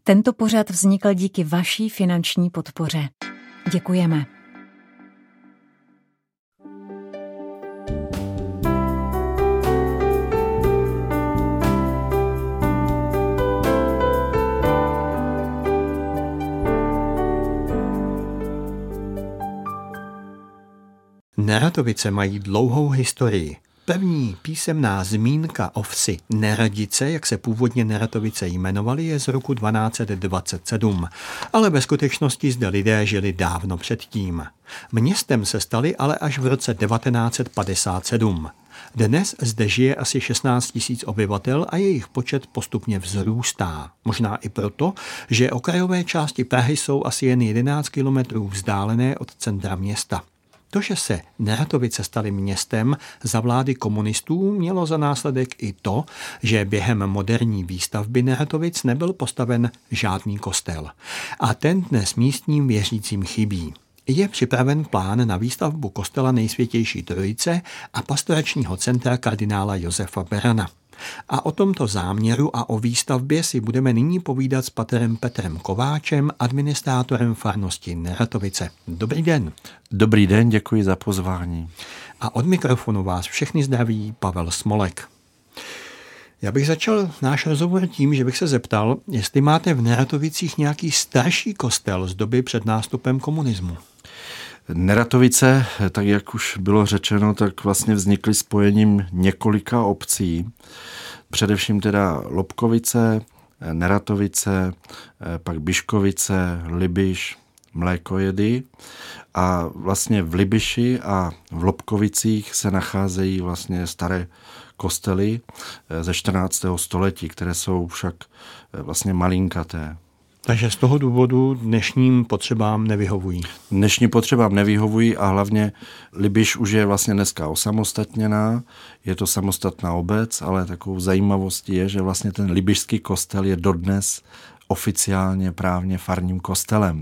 Tento pořad vznikl díky vaší finanční podpoře. Děkujeme. Neratovice mají dlouhou historii. První písemná zmínka o vsi Neradice, jak se původně Neratovice jmenovaly, je z roku 1227, ale ve skutečnosti zde lidé žili dávno předtím. Městem se stali ale až v roce 1957. Dnes zde žije asi 16 000 obyvatel a jejich počet postupně vzrůstá. Možná i proto, že okrajové části Prahy jsou asi jen 11 kilometrů vzdálené od centra města. To, že se Neratovice staly městem za vlády komunistů, mělo za následek i to, že během moderní výstavby Neratovic nebyl postaven žádný kostel. A ten dnes místním věřícím chybí. Je připraven plán na výstavbu kostela Nejsvětější Trojice a pastoračního centra kardinála Josefa Berana. A o tomto záměru a o výstavbě si budeme nyní povídat s paterem Petrem Kováčem, administrátorem farnosti Neratovice. Dobrý den. Dobrý den, děkuji za pozvání. A od mikrofonu vás všechny zdraví Pavel Smolek. Já bych začal náš rozhovor tím, že bych se zeptal, jestli máte v Neratovicích nějaký starší kostel z doby před nástupem komunismu. Neratovice, tak jak už bylo řečeno, tak vlastně vznikly spojením několika obcí. Především teda Lobkovice, Neratovice, pak Biškovice, Libiš, Mlékojedy. A vlastně v Libiši a v Lobkovicích se nacházejí vlastně staré kostely ze 14. století, které jsou však vlastně malinkaté. Takže z toho důvodu dnešním potřebám nevyhovují. Dnešním potřebám nevyhovují a hlavně Libiš už je vlastně dneska osamostatněná, je to samostatná obec, ale takovou zajímavostí je, že vlastně ten libišský kostel je dodnes oficiálně právně farním kostelem.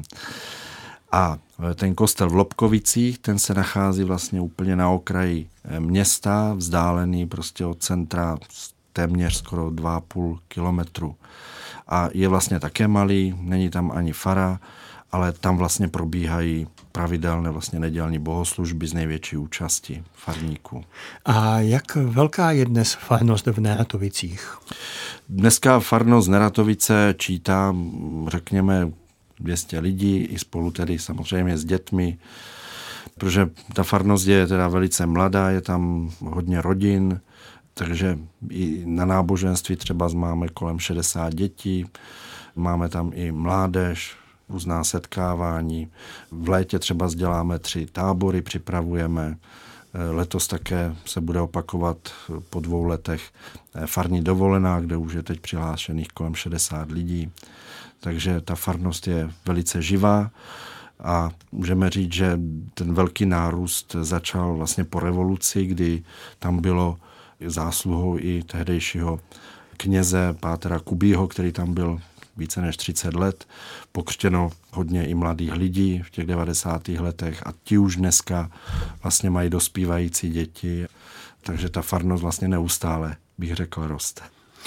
A ten kostel v Lobkovicích, ten se nachází vlastně úplně na okraji města, vzdálený prostě od centra téměř skoro 2,5 kilometru. A je vlastně také malý, není tam ani fara, ale tam vlastně probíhají pravidelné vlastně nedělní bohoslužby z největší účasti farníků. A jak velká je dnes farnost v Neratovicích? Dneska farnost Neratovice čítá, řekněme, 200 lidí, i spolu tedy samozřejmě s dětmi, protože ta farnost je teda velice mladá, je tam hodně rodin, takže i na náboženství třeba máme kolem 60 dětí, máme tam i mládež, různá setkávání. V létě třeba děláme 3 tábory, připravujeme. Letos také se bude opakovat po 2 letech farní dovolená, kde už je teď přihlášených kolem 60 lidí. Takže ta farnost je velice živá a můžeme říct, že ten velký nárůst začal vlastně po revoluci, kdy tam bylo zásluhou i tehdejšího kněze pátra Kubího, který tam byl více než 30 let, pokřtěno hodně i mladých lidí v těch 90. letech a ti už dneska vlastně mají dospívající děti, takže ta farnost vlastně neustále, bych řekl, roste.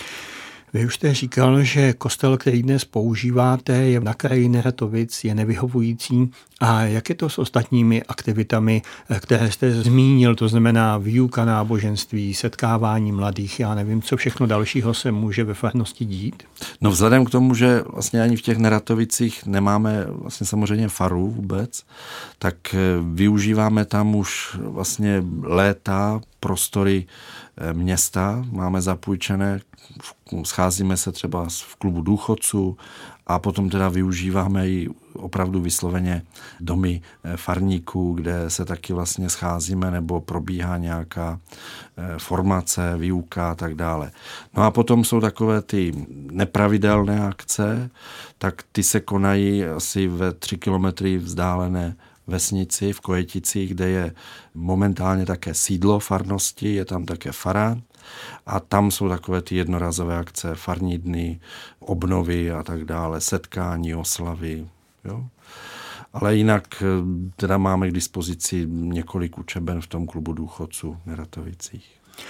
Vy už jste říkal, že kostel, který dnes používáte, je na kraji Neratovic, je nevyhovující. A jak je to s ostatními aktivitami, které jste zmínil, to znamená výuka náboženství, setkávání mladých, já nevím, co všechno dalšího se může ve farnosti dít? No vzhledem k tomu, že vlastně ani v těch Neratovicích nemáme vlastně samozřejmě faru vůbec, tak využíváme tam už vlastně léta prostory města, máme zapůjčené, scházíme se třeba v klubu důchodců a potom teda využíváme i opravdu vysloveně domy farníků, kde se taky vlastně scházíme nebo probíhá nějaká formace, výuka a tak dále. No a potom jsou takové ty nepravidelné akce, tak ty se konají asi ve 3 kilometry vzdálené vesnici v Kojeticích, kde je momentálně také sídlo farnosti, je tam také fara a tam jsou takové ty jednorazové akce, farní dny, obnovy a tak dále, setkání, oslavy. Jo? Ale jinak teda máme k dispozici několik učeben v tom klubu důchodců v Neratovicích.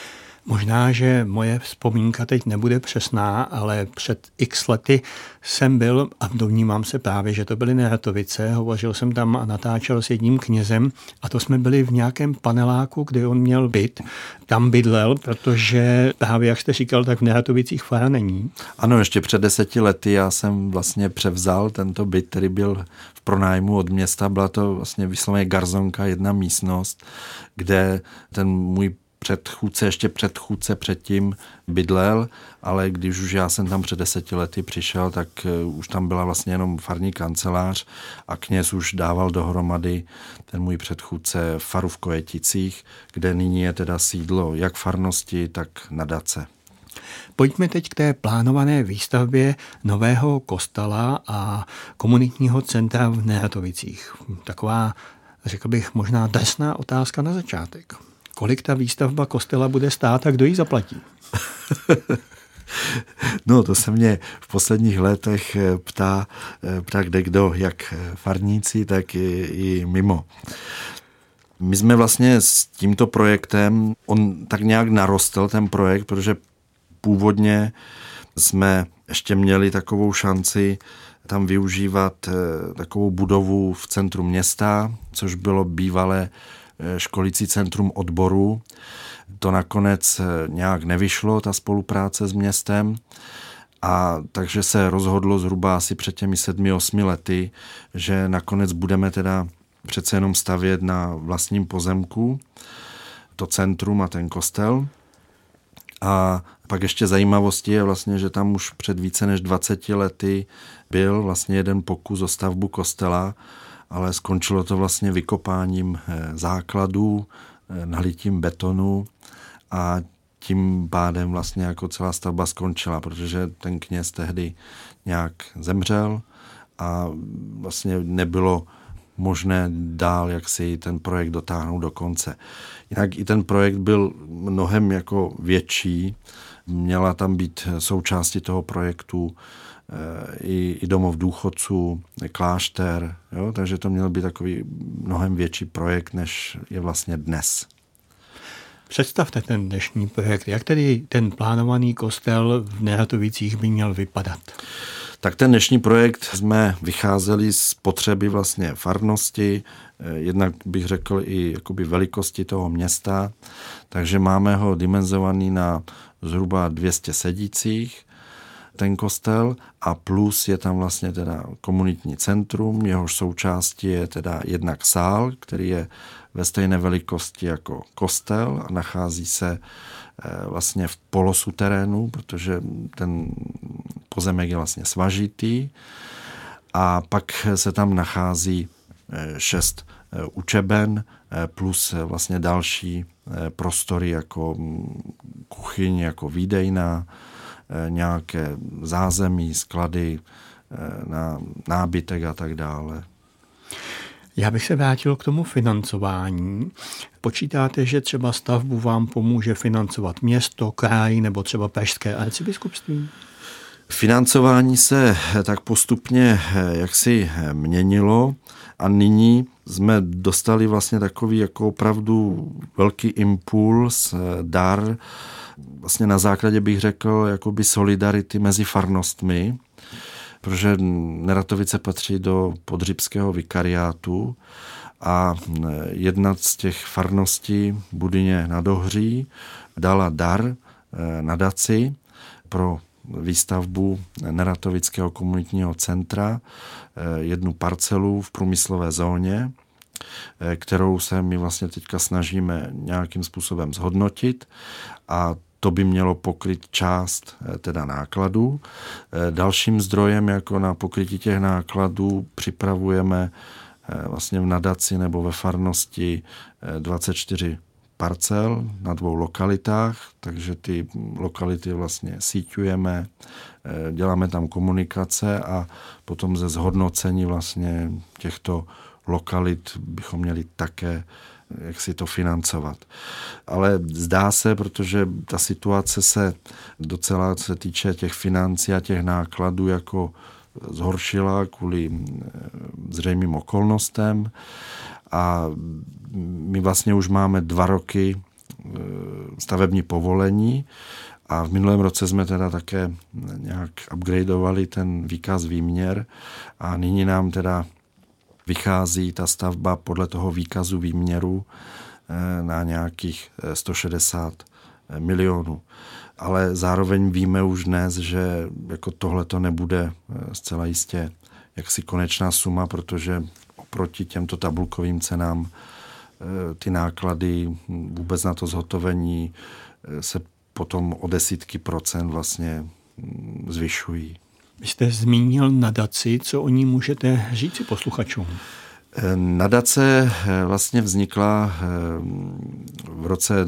Možná, že moje vzpomínka teď nebude přesná, ale před x lety jsem byl a domnívám se právě, že to byly Neratovice. Hovořil jsem tam a natáčel s jedním knězem a to jsme byli v nějakém paneláku, kde on měl byt. Tam bydlel, protože právě, jak jste říkal, tak v Neratovicích fara není. Ano, ještě před 10 lety já jsem vlastně převzal tento byt, který byl v pronájmu od města. Byla to vlastně vysloveně garzonka, jedna místnost, kde ten můj předchůdce předtím bydlel, ale když už já jsem tam před 10 lety přišel, tak už tam byla vlastně jenom farní kancelář a kněz už dával dohromady ten můj předchůdce faru v Kojeticích, kde nyní je teda sídlo jak farnosti, tak nadace. Pojďme teď k té plánované výstavbě nového kostela a komunitního centra v Neratovicích. Taková, řekl bych, možná drsná otázka na začátek. Kolik ta výstavba kostela bude stát a kdo ji zaplatí? No, to se mě v posledních letech ptá kdekdo, jak farníci, tak i mimo. My jsme vlastně s tímto projektem, on tak nějak narostl ten projekt, protože původně jsme ještě měli takovou šanci tam využívat takovou budovu v centru města, což bylo bývalé školící centrum odboru. To nakonec nějak nevyšlo, ta spolupráce s městem, a takže se rozhodlo zhruba asi před těmi 7-8 lety, že nakonec budeme teda přece jenom stavět na vlastním pozemku to centrum a ten kostel. A pak ještě zajímavostí je vlastně, že tam už před více než 20 lety byl vlastně jeden pokus o stavbu kostela, ale skončilo to vlastně vykopáním základů, nalitím betonu a tím pádem vlastně jako celá stavba skončila, protože ten kněz tehdy nějak zemřel a vlastně nebylo možné dál jak si ten projekt dotáhnout do konce. Jinak i ten projekt byl mnohem jako větší, měla tam být součástí toho projektu i domov důchodců, klášter, jo? Takže to měl být takový mnohem větší projekt, než je vlastně dnes. Představte ten dnešní projekt. Jak tedy ten plánovaný kostel v Neratovicích by měl vypadat? Tak ten dnešní projekt jsme vycházeli z potřeby vlastně farnosti, jednak bych řekl i jakoby velikosti toho města, takže máme ho dimenzovaný na zhruba 200 sedících, ten kostel, a plus je tam vlastně teda komunitní centrum, jehož součástí je teda jednak sál, který je ve stejné velikosti jako kostel a nachází se vlastně v polosuterénu, protože ten pozemek je vlastně svažitý, a pak se tam nachází 6 učeben plus vlastně další prostory jako kuchyň, jako výdejna, nějaké zázemí, sklady na nábytek a tak dále. Já bych se vrátil k tomu financování. Počítáte, že třeba stavbu vám pomůže financovat město, kraj nebo třeba Pražské arcibiskupství? Financování se tak postupně jaksi měnilo a nyní jsme dostali vlastně takový jako opravdu velký impuls, dar, vlastně na základě bych řekl jakoby solidarity mezi farnostmi, protože Neratovice patří do Podřibského vikariátu a jedna z těch farností, Budyně nad Ohří, dala dar nadaci pro výstavbu Neratovického komunitního centra, jednu parcelu v průmyslové zóně, kterou se my vlastně teďka snažíme nějakým způsobem zhodnotit, a to by mělo pokryt část teda nákladů. Dalším zdrojem jako na pokrytí těch nákladů připravujeme vlastně v nadaci nebo ve farnosti 24 parcel na 2 lokalitách, takže ty lokality vlastně síťujeme, děláme tam komunikace a potom ze zhodnocení vlastně těchto lokalit bychom měli také jak si to financovat. Ale zdá se, protože ta situace se docela, co se týče těch financí a těch nákladů, jako zhoršila kvůli zřejmým okolnostem, a my vlastně už máme 2 roky stavební povolení a v minulém roce jsme teda také nějak upgradeovali ten výkaz výměr a nyní nám teda vychází ta stavba podle toho výkazu výměru na nějakých 160 milionů. Ale zároveň víme už dnes, že jako tohle to nebude zcela jistě jaksi konečná suma, protože oproti těmto tabulkovým cenám ty náklady vůbec na to zhotovení se potom o desítky procent vlastně zvyšují. Vy jste zmínil nadaci, co o ní můžete říci posluchačům? Nadace vlastně vznikla v roce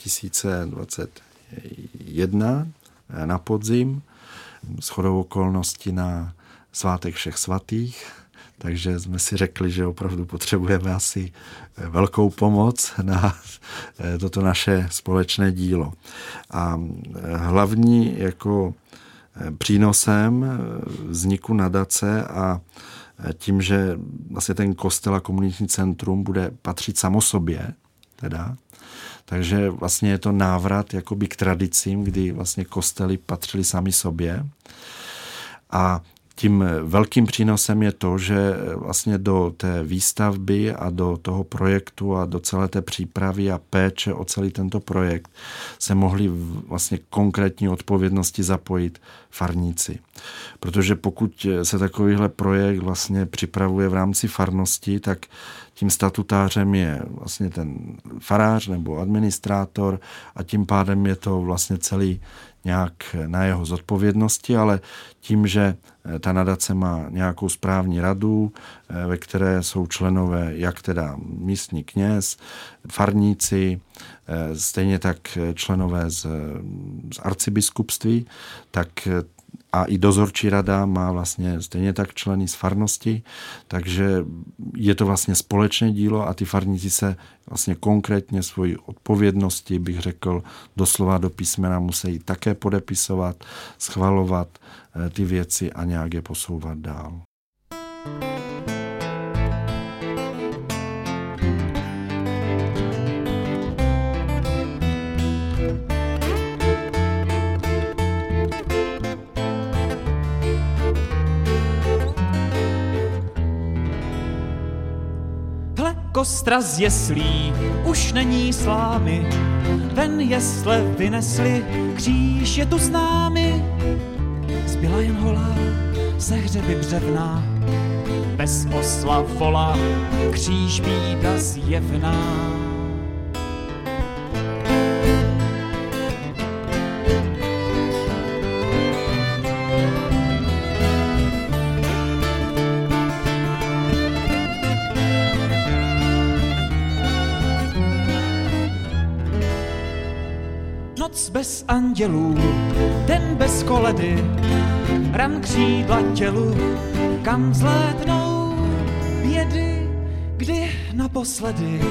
2021 na podzim, shodou okolností na svátek všech svatých, takže jsme si řekli, že opravdu potřebujeme asi velkou pomoc na toto naše společné dílo. A hlavní jako přínosem vzniku nadace a tím, že vlastně ten kostel a komunitní centrum bude patřit samo sobě, takže vlastně je to návrat jakoby k tradicím, kdy vlastně kostely patřily sami sobě. A tím velkým přínosem je to, že vlastně do té výstavby a do toho projektu a do celé té přípravy a péče o celý tento projekt se mohli vlastně konkrétní odpovědnosti zapojit farníci. Protože pokud se takovýhle projekt vlastně připravuje v rámci farnosti, tak tím statutářem je vlastně ten farář nebo administrátor a tím pádem je to vlastně celý nějak na jeho zodpovědnosti, ale tím, že ta nadace má nějakou správní radu, ve které jsou členové jak teda místní kněz, farníci, stejně tak členové z arcibiskupství, tak a i dozorčí rada má vlastně stejně tak členy z farnosti, takže je to vlastně společné dílo a ty farníci se vlastně konkrétně svoji odpovědnosti, bych řekl, doslova do písmena musí také podepisovat, schvalovat ty věci a nějak je posouvat dál. Kostra z jeslí už není slámy, ven jesle vynesli, kříž je tu s námi. Zbyla jen holá, ze hřeby břevná, bez osla volá, kříž bída zjevná. Noc bez andělů, den bez koledy, ran křídla tělu, kam zlétnou bědy, kdy naposledy.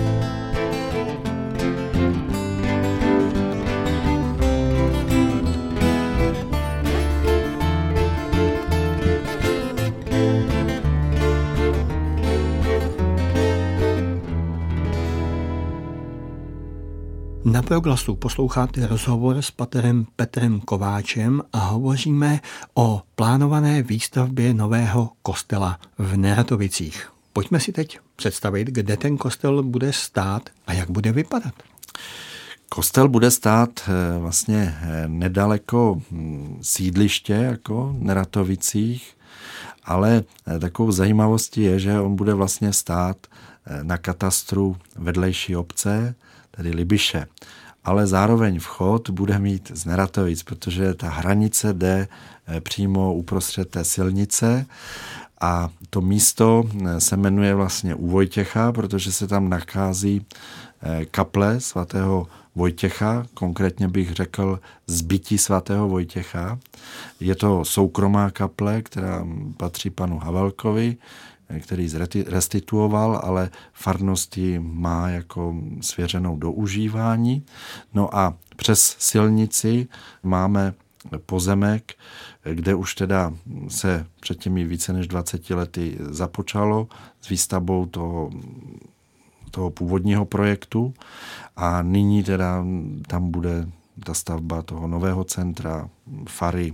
Na Proglasu posloucháte rozhovor s paterem Petrem Kováčem a hovoříme o plánované výstavbě nového kostela v Neratovicích. Pojďme si teď představit, kde ten kostel bude stát a jak bude vypadat. Kostel bude stát vlastně nedaleko sídliště jako Neratovicích, ale takovou zajímavostí je, že on bude vlastně stát na katastru vedlejší obce, tedy Libiše. Ale zároveň vchod bude mít z Neratovic, protože ta hranice jde přímo uprostřed té silnice a to místo se jmenuje vlastně u Vojtěcha, protože se tam nachází kaple svatého Vojtěcha, konkrétně bych řekl zbytí svatého Vojtěcha. Je to soukromá kaple, která patří panu Havelkovi, který restituoval, ale farnost ji má jako svěřenou do užívání. No a přes silnici máme pozemek, kde už teda se před těmi více než 20 lety započalo s výstavbou toho toho původního projektu a nyní teda tam bude ta stavba toho nového centra, fary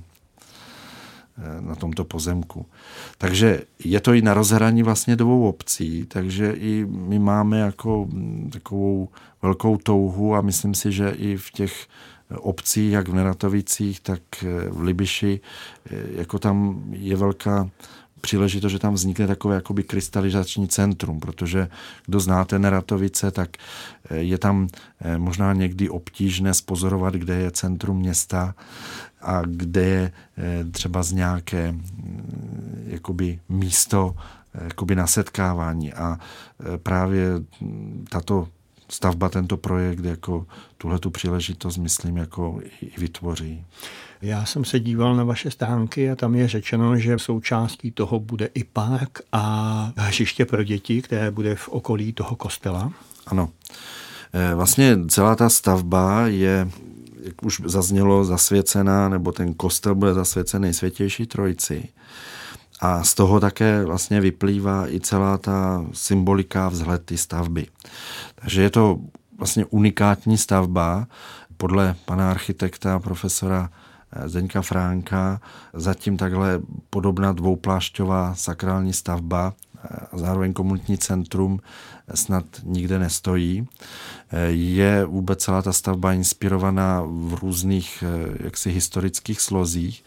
na tomto pozemku. Takže je to i na rozhraní vlastně dvou obcí, takže i my máme jako takovou velkou touhu a myslím si, že i v těch obcích, jak v Neratovicích, tak v Libiši, jako tam je velká příležitost, že tam vznikne takové jakoby krystalizační centrum, protože kdo znáte Neratovice, tak je tam možná někdy obtížné spozorovat, kde je centrum města a kde je třeba z nějaké jakoby místo jakoby na setkávání. A právě tato stavba, tento projekt jako tuhletu příležitost, myslím, jako i vytvoří. Já jsem se díval na vaše stránky a tam je řečeno, že součástí toho bude i park a hřiště pro děti, které bude v okolí toho kostela. Ano. Vlastně celá ta stavba je, jak už zaznělo, zasvěcená, nebo ten kostel bude zasvěcen Nejsvětější Trojici. A z toho také vlastně vyplývá i celá ta symbolika, vzhled ty stavby. Takže je to vlastně unikátní stavba podle pana architekta, profesora Zdeňka Fránka. Zatím takhle podobná dvouplášťová sakrální stavba a zároveň komunitní centrum snad nikde nestojí. Je vůbec celá ta stavba inspirovaná v různých jaksi historických slozích.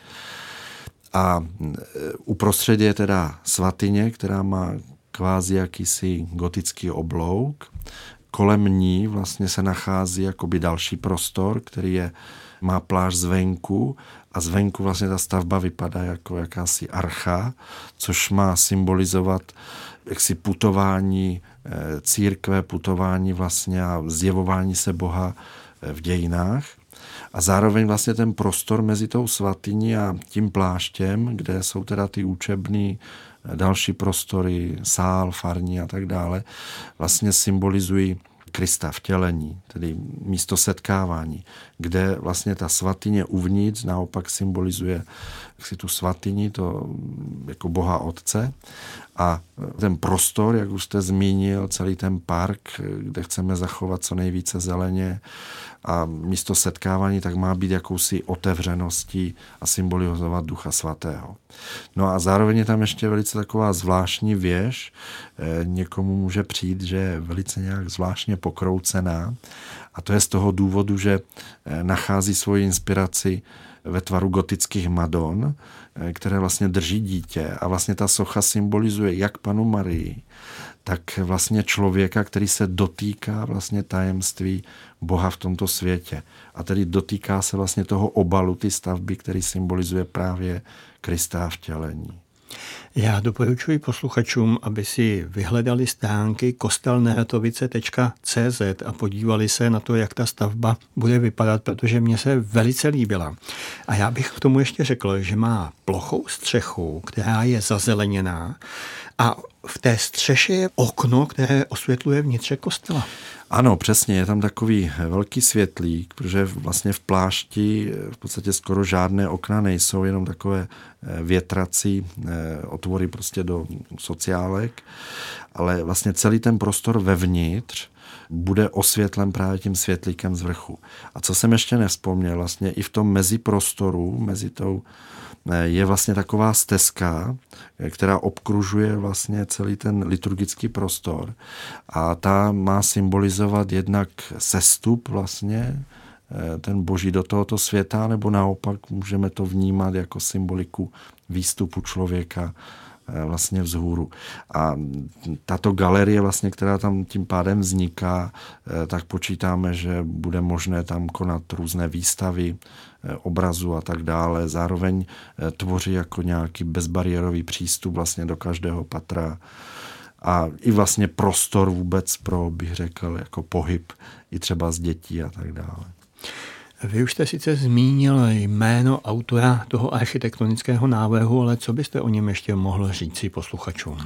A uprostřed je teda svatyně, která má kvázi jakýsi gotický oblouk. Kolem ní vlastně se nachází jakoby další prostor, který má pláž zvenku a zvenku vlastně ta stavba vypadá jako jakási archa, což má symbolizovat jaksi putování církve, putování vlastně a zjevování se Boha v dějinách. A zároveň vlastně ten prostor mezi tou svatyní a tím pláštěm, kde jsou teda ty učební další prostory, sál, farní a tak dále, vlastně symbolizují Krista vtělení, tedy místo setkávání, kde vlastně ta svatyně uvnitř naopak symbolizuje si tu svatyni, to jako Boha Otce. A ten prostor, jak už jste zmínil, celý ten park, kde chceme zachovat co nejvíce zeleně a místo setkávání, tak má být jakousi otevřeností a symbolizovat Ducha Svatého. No a zároveň je tam ještě velice taková zvláštní věž. Někomu může přijít, že je velice nějak zvláštně pokroucená. A to je z toho důvodu, že nachází svoji inspiraci ve tvaru gotických Madon, které vlastně drží dítě. A vlastně ta socha symbolizuje jak Pannu Marii, tak vlastně člověka, který se dotýká vlastně tajemství Boha v tomto světě. A tedy dotýká se vlastně toho obalu, ty stavby, který symbolizuje právě Krista vtělení. Já doporučuji posluchačům, aby si vyhledali stránky kostelneratovice.cz a podívali se na to, jak ta stavba bude vypadat, protože mně se velice líbila. A já bych k tomu ještě řekl, že má plochou střechu, která je zazeleněná a v té střeše je okno, které osvětluje vnitřek kostela. Ano, přesně, je tam takový velký světlík, protože vlastně v plášti v podstatě skoro žádné okna nejsou, jenom takové větrací otvory prostě do sociálek, ale vlastně celý ten prostor vevnitř bude osvětlen právě tím světlíkem z vrchu. A co jsem ještě nevzpomněl, vlastně i v tom meziprostoru, mezi tou je vlastně taková stezka, která obkružuje vlastně celý ten liturgický prostor a ta má symbolizovat jednak sestup vlastně, ten Boží do tohoto světa, nebo naopak můžeme to vnímat jako symboliku výstupu člověka vlastně vzhůru. A tato galerie vlastně, která tam tím pádem vzniká, tak počítáme, že bude možné tam konat různé výstavy obrazu a tak dále. Zároveň tvoří jako nějaký bezbariérový přístup vlastně do každého patra a i vlastně prostor vůbec pro, bych řekl, jako pohyb i třeba z dětí a tak dále. Vy už jste sice zmínil jméno autora toho architektonického návrhu, ale co byste o něm ještě mohl říci posluchačům?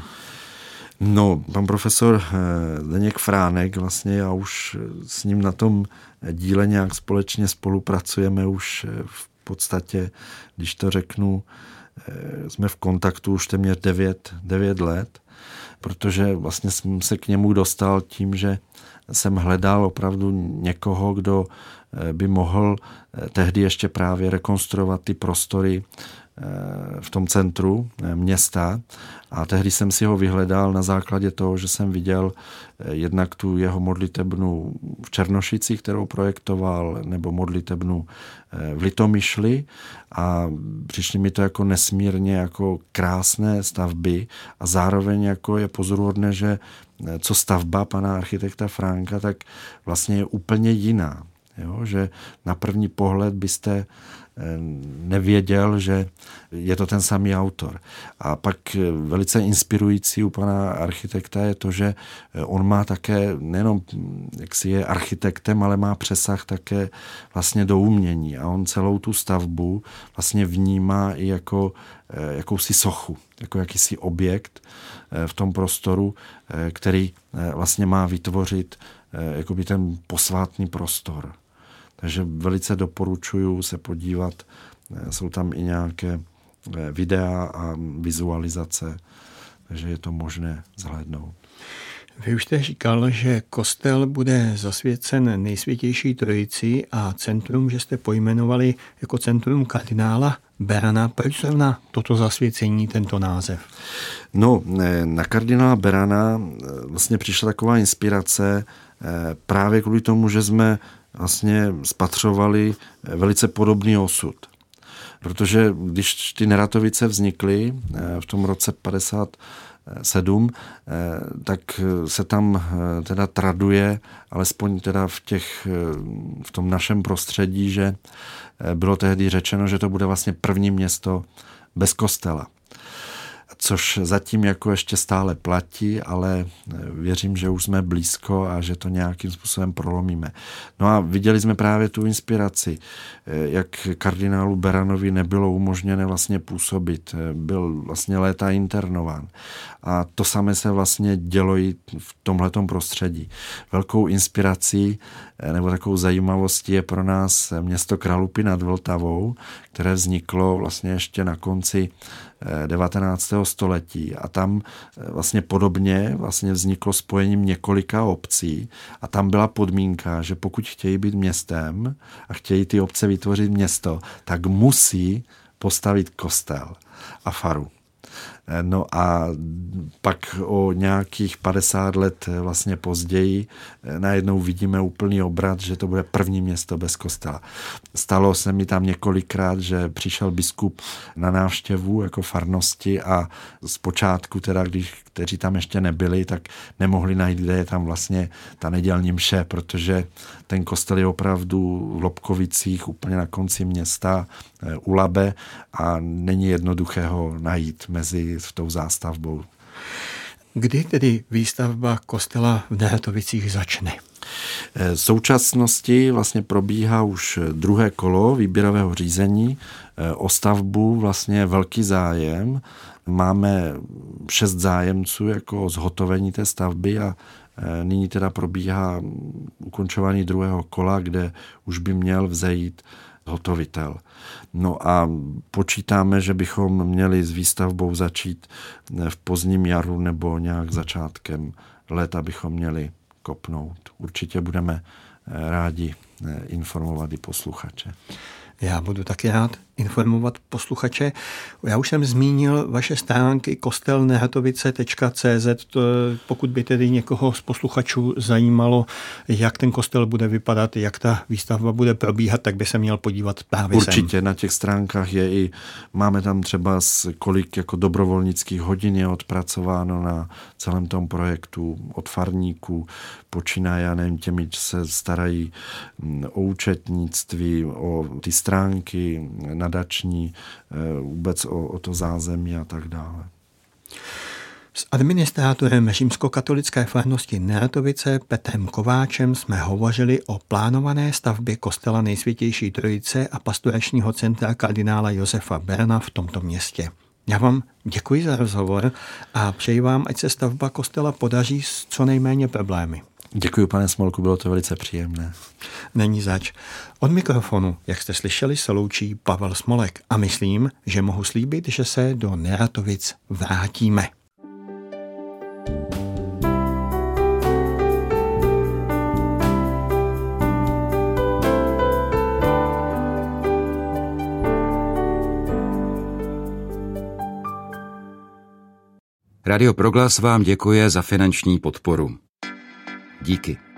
No, pan profesor Zdeněk Fránek, vlastně já už s ním na tom díle nějak společně spolupracujeme už v podstatě, když to řeknu, jsme v kontaktu už téměř 9 let, protože vlastně jsem se k němu dostal tím, že jsem hledal opravdu někoho, kdo by mohl tehdy ještě právě rekonstruovat ty prostory v tom centru města. A tehdy jsem si ho vyhledal na základě toho, že jsem viděl jednak tu jeho modlitebnu v Černošici, kterou projektoval, nebo modlitebnu v Litomyšli, a přišly mi to jako nesmírně jako krásné stavby a zároveň jako je pozoruhodné, že co stavba pana architekta Franka, tak vlastně je úplně jiná. Jo? Že na první pohled byste nevěděl, že je to ten samý autor. A pak velice inspirující u pana architekta je to, že on má také, nejenom jak si je architektem, ale má přesah také vlastně do umění. A on celou tu stavbu vlastně vnímá i jako jakousi sochu, jako jakýsi objekt v tom prostoru, který vlastně má vytvořit jakoby ten posvátný prostor. Takže velice doporučuju se podívat. Jsou tam i nějaké videa a vizualizace, takže je to možné zhlédnout. Vy už jste říkal, že kostel bude zasvěcen Nejsvětější Trojici a centrum, že jste pojmenovali jako centrum kardinála Berana. Proč zrovna toto zasvěcení, tento název? No, na kardinála Berana vlastně přišla taková inspirace právě kvůli tomu, že jsme vlastně spatřovali velice podobný osud. Protože když ty Neratovice vznikly v tom roce 57, tak se tam teda traduje, alespoň teda v tom našem prostředí, že bylo tehdy řečeno, že to bude vlastně první město bez kostela. Což zatím jako ještě stále platí, ale věřím, že už jsme blízko a že to nějakým způsobem prolomíme. No a viděli jsme právě tu inspiraci, jak kardinálu Beranovi nebylo umožněné vlastně působit. Byl vlastně léta internován. A to samé se vlastně dělo i v tomhletom prostředí. Velkou inspirací nebo takovou zajímavostí je pro nás město Kralupy nad Vltavou, které vzniklo vlastně ještě na konci 19. století a tam vlastně podobně vlastně vzniklo spojením několika obcí a tam byla podmínka, že pokud chtějí být městem a chtějí ty obce vytvořit město, tak musí postavit kostel a faru. No a pak o nějakých 50 let vlastně později najednou vidíme úplný obrat, že to bude první město bez kostela. Stalo se mi tam několikrát, že přišel biskup na návštěvu jako farnosti a zpočátku teda, kteří tam ještě nebyli, tak nemohli najít, kde je tam vlastně ta nedělní mše, protože ten kostel je opravdu v Lobkovicích úplně na konci města u Labe a není jednoduché ho najít mezi tou zástavbou. Kdy tedy výstavba kostela v Neratovicích začne? V současnosti vlastně probíhá už druhé kolo výběrového řízení. O stavbu vlastně velký zájem. Máme 6 zájemců jako o zhotovení té stavby a nyní teda probíhá ukončování druhého kola, kde už by měl vzejít hotovitel. No a počítáme, že bychom měli s výstavbou začít v pozdním jaru nebo nějak začátkem léta bychom měli kopnout. Určitě budeme rádi informovat i posluchače. Já budu taky rád informovat posluchače. Já už jsem zmínil vaše stránky kostelneratovice.cz, pokud by tedy někoho z posluchačů zajímalo, jak ten kostel bude vypadat, jak ta výstavba bude probíhat, tak by se měl podívat právě Určitě sem. Na těch stránkách je i, máme tam třeba kolik jako dobrovolnických hodin je odpracováno na celém tom projektu, od farníků, počínaje, já nevím, těmi se starají o účetnictví, o ty stránky nadační, vůbec o to zázemí a tak dále. S administrátorem římskokatolické farnosti Neratovice Petrem Kováčem jsme hovořili o plánované stavbě kostela Nejsvětější Trojice a pastoračního centra kardinála Josefa Berana v tomto městě. Já vám děkuji za rozhovor a přeji vám, ať se stavba kostela podaří s co nejméně problémy. Děkuji, pane Smolku, bylo to velice příjemné. Není zač. Od mikrofonu, jak jste slyšeli, se loučí Pavel Smolek a myslím, že mohu slíbit, že se do Neratovic vrátíme. Radio Proglas vám děkuje za finanční podporu. Díky.